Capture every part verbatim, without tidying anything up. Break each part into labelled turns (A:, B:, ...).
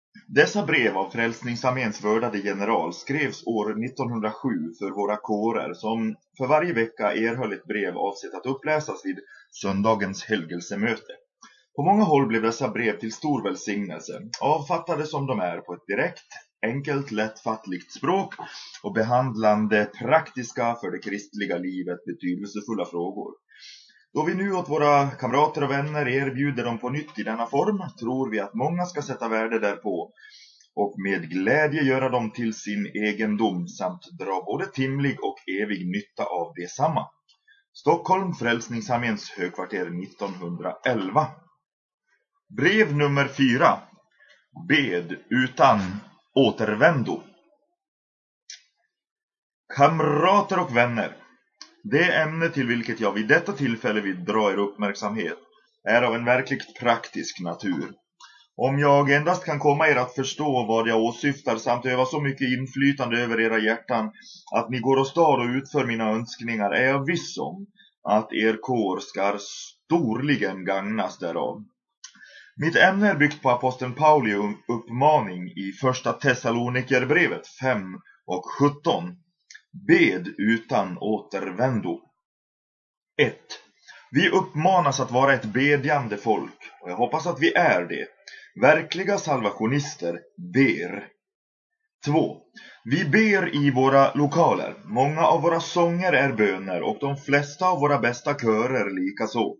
A: Dessa brev av Frälsningsarméns vördade general skrevs år nittonhundrasju för våra kårer som för varje vecka erhöll ett brev avsett att uppläsas vid söndagens helgelsemöte. På många håll blev dessa brev till stor välsignelse, avfattade som de är på ett direkt, enkelt, lättfattligt språk och behandlande praktiska för det kristliga livet betydelsefulla frågor. Då vi nu åt våra kamrater och vänner erbjuder dem på nytt i denna form, tror vi att många ska sätta värde därpå och med glädje göra dem till sin egendom samt dra både timlig och evig nytta av detsamma. Stockholm, Frälsningsarméns högkvarter nittonhundraelva. Brev nummer fyra. Bed utan återvändo. Kamrater och vänner, det ämne till vilket jag vid detta tillfälle vill dra er uppmärksamhet är av en verkligt praktisk natur. Om jag endast kan komma er att förstå vad jag åsyftar samt öva så mycket inflytande över era hjärtan att ni går åstad och utför mina önskningar, är jag viss om att er kår ska storligen gagnas därav. Mitt ämne är byggt på aposteln Pauli uppmaning i första Thessalonikerbrevet fem och sjutton. Bed utan återvändo. ett. Vi uppmanas att vara ett bedjande folk, och jag hoppas att vi är det. Verkliga salvationister ber. två. Vi ber i våra lokaler. Många av våra sånger är böner och de flesta av våra bästa körer likaså.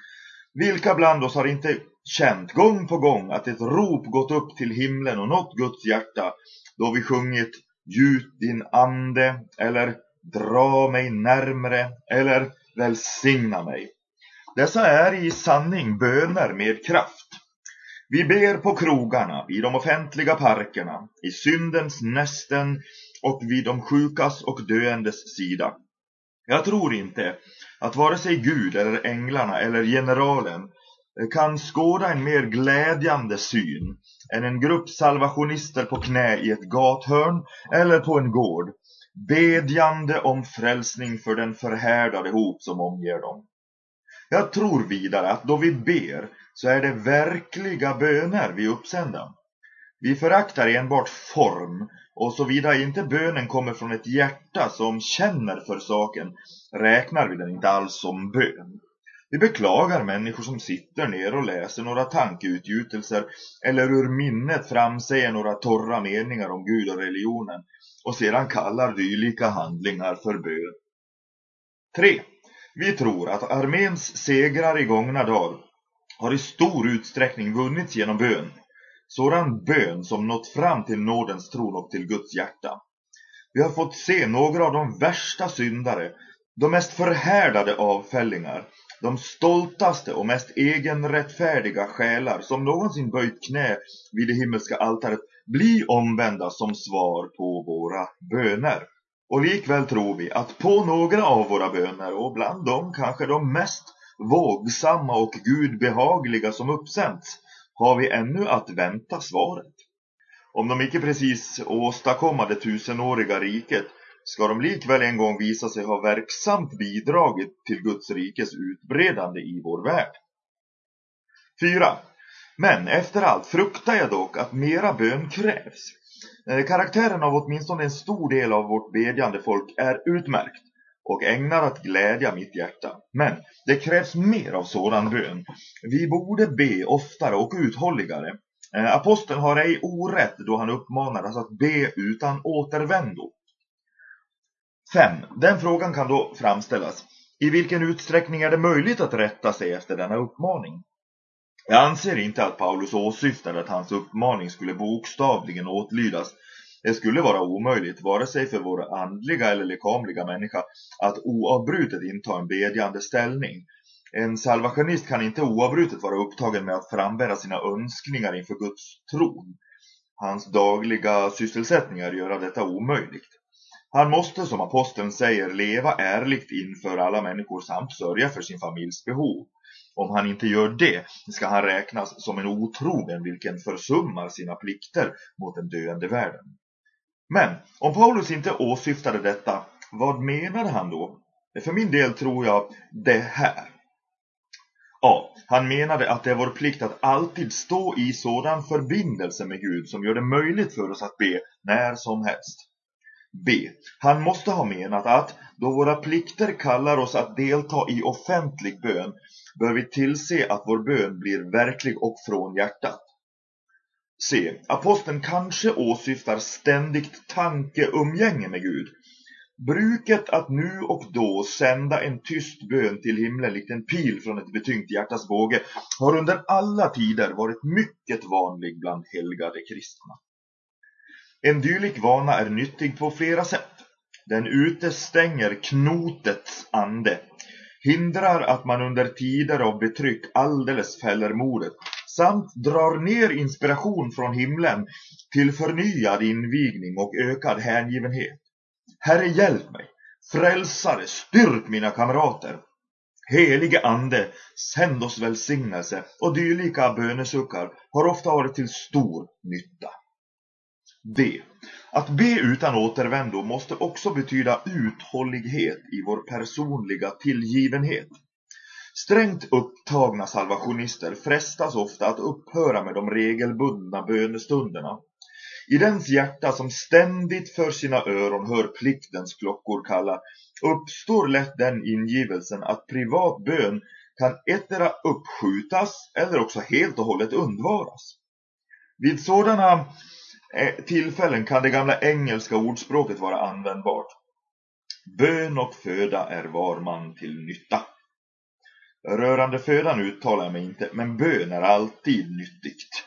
A: Vilka bland oss har inte känt gång på gång att ett rop gått upp till himlen och nått Guds hjärta då vi sjungit Gjut din ande, eller dra mig närmre, eller välsigna mig. Dessa är i sanning böner med kraft. Vi ber på krogarna, vid de offentliga parkerna, i syndens nästen och vid de sjukas och döendes sida. Jag tror inte att vare sig Gud eller änglarna eller generalen kan skåda en mer glädjande syn än en grupp salvationister på knä i ett gathörn eller på en gård, bedjande om frälsning för den förhärdade hop som omger dem. Jag tror vidare att då vi ber så är det verkliga böner vi uppsända. Vi föraktar enbart form, och såvida inte bönen kommer från ett hjärta som känner för saken räknar vi den inte alls som bön. Vi beklagar människor som sitter ner och läser några tankeutgjutelser eller ur minnet framsäger några torra meningar om Gud och religionen och sedan kallar dylika handlingar för bön. tre. Vi tror att arméns segrar i gångna dagar har i stor utsträckning vunnits genom bön. Sådan bön som nått fram till nådens tron och till Guds hjärta. Vi har fått se några av de värsta syndare, de mest förhärdade avfällingar, de stoltaste och mest egenrättfärdiga själar som någonsin böjt knä vid det himmelska altaret bli omvända som svar på våra böner. Och likväl tror vi att på några av våra böner, och bland dem kanske de mest vågsamma och gudbehagliga som uppsänts, har vi ännu att vänta svaret. Om de icke precis åstadkomma det tusenåriga riket, ska de likväl en gång visa sig ha verksamt bidragit till Guds rikes utbredande i vår värld. fyra. Men efter allt fruktar jag dock att mera bön krävs. Karaktären av åtminstone en stor del av vårt bedjande folk är utmärkt och ägnar att glädja mitt hjärta. Men det krävs mer av sådan bön. Vi borde be oftare och uthålligare. Aposteln har ej orätt då han uppmanar oss att be utan återvändo. fem. Den frågan kan då framställas. I vilken utsträckning är det möjligt att rätta sig efter denna uppmaning? Jag anser inte att Paulus åsyftade att hans uppmaning skulle bokstavligen åtlydas. Det skulle vara omöjligt, vare sig för vår andliga eller lekamliga människa, att oavbrutet inta en bedjande ställning. En salvationist kan inte oavbrutet vara upptagen med att frambära sina önskningar inför Guds tron. Hans dagliga sysselsättningar gör detta omöjligt. Han måste, som aposteln säger, leva ärligt inför alla människor samt sörja för sin familjs behov. Om han inte gör det ska han räknas som en otrogen vilken försummar sina plikter mot den döende världen. Men om Paulus inte åsyftade detta, vad menade han då? För min del tror jag det här. A. Han menade att det är vår plikt att alltid stå i sådan förbindelse med Gud som gör det möjligt för oss att be när som helst. B. Han måste ha menat att då våra plikter kallar oss att delta i offentlig bön bör vi tillse att vår bön blir verklig och från hjärtat. C. Aposteln kanske åsyftar ständigt tankeumgänge med Gud. Bruket att nu och då sända en tyst bön till himlen likt en pil från ett betyngt hjärtas båge har under alla tider varit mycket vanlig bland helgade kristna. En dylik vana är nyttig på flera sätt. Den utestänger knotets ande, hindrar att man under tider av betryck alldeles fäller modet, samt drar ner inspiration från himlen till förnyad invigning och ökad hängivenhet. Herre, hjälp mig, frälsare, styrk mina kamrater. Helige ande, sänd oss välsignelse, och dylika bönesuckar har ofta varit till stor nytta. D. Att be utan återvändo måste också betyda uthållighet i vår personliga tillgivenhet. Strängt upptagna salvationister frestas ofta att upphöra med de regelbundna bönestunderna. I dens hjärta som ständigt för sina öron hör pliktens klockor kalla, uppstår lätt den ingivelsen att privat bön kan ettdera uppskjutas eller också helt och hållet undvaras. Vid sådana tillfällen kan det gamla engelska ordspråket vara användbart. Bön och föda är var man till nytta. Rörande födan uttalar jag mig inte, men bön är alltid nyttigt.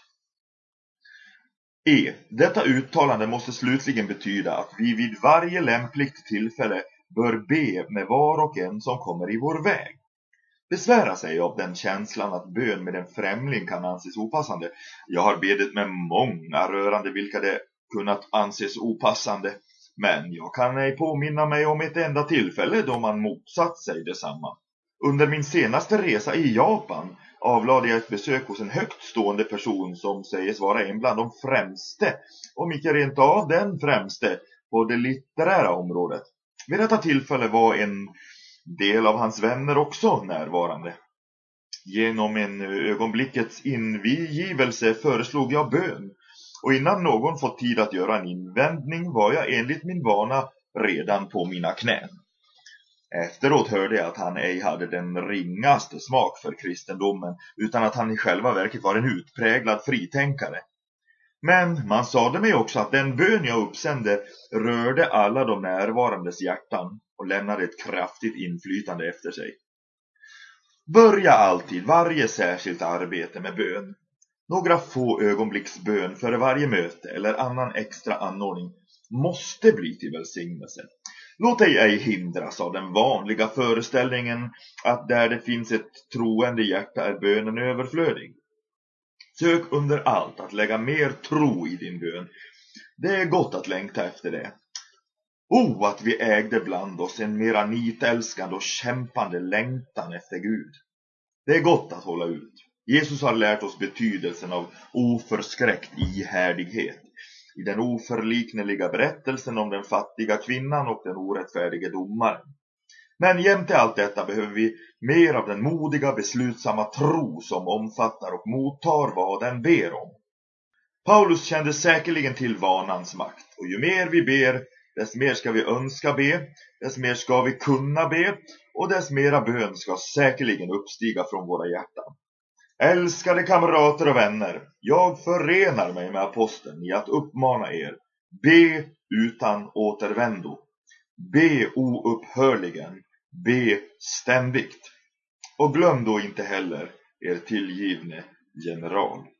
A: E. Detta uttalande måste slutligen betyda att vi vid varje lämpligt tillfälle bör be med var och en som kommer i vår väg. Besvära sig av den känslan att bön med en främling kan anses opassande. Jag har bedit med många rörande vilka det kunnat anses opassande, men jag kan ej påminna mig om ett enda tillfälle då man motsatt sig detsamma. Under min senaste resa i Japan avlade jag ett besök hos en högt stående person som sägs vara en bland de främste, om icke rent av den främste, på det litterära området. Vid detta tillfälle var en del av hans vänner också närvarande. Genom en ögonblickets invigivelse föreslog jag bön, och innan någon fått tid att göra en invändning var jag enligt min vana redan på mina knän. Efteråt hörde jag att han ej hade den ringaste smak för kristendomen, utan att han i själva verket var en utpräglad fritänkare. Men man sade mig också att den bön jag uppsände rörde alla de närvarandes hjärtan och lämnade ett kraftigt inflytande efter sig. Börja alltid varje särskilt arbete med bön. Några få ögonblicks bön före varje möte eller annan extra anordning måste bli till välsignelse. Låt dig ej hindras av den vanliga föreställningen att där det finns ett troende hjärta är bönen överflödig. Sök under allt att lägga mer tro i din bön. Det är gott att längta efter det. O, att vi ägde bland oss en mera nitälskande och kämpande längtan efter Gud. Det är gott att hålla ut. Jesus har lärt oss betydelsen av oförskräckt ihärdighet. I den oförlikneliga berättelsen om den fattiga kvinnan och den orättfärdige domaren. Men jämte allt detta behöver vi mer av den modiga, beslutsamma tro som omfattar och mottar vad den ber om. Paulus kände säkerligen till vanans makt, och ju mer vi ber, dess mer ska vi önska be, dess mer ska vi kunna be, och dess mera bön ska säkerligen uppstiga från våra hjärtan. Älskade kamrater och vänner, jag förenar mig med aposteln i att uppmana er, be utan återvändo, be oupphörligen, be ständigt. Och glöm då inte heller er tillgivne general.